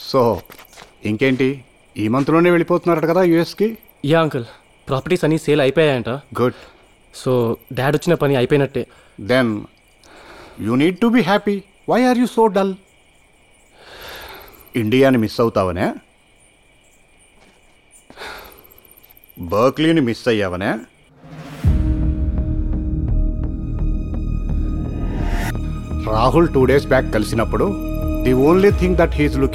So ఇంకేంటి ఈ మంత్లోనే వెళ్ళిపోతున్నారట కదా యూఎస్కి? యా అంకుల్, ప్రాపర్టీస్ అన్నీ సేల్ అయిపోయాయంట. గుడ్. సో డాడ్ వచ్చిన పని అయిపోయినట్టే. Then you need to be happy. Why are you so dull? ఇండియాని మిస్ అవుతావనే? బర్క్లీని మిస్ అయ్యావనే? రాహుల్ 2 days బ్యాక్ కలిసినప్పుడు the only thing that he's looking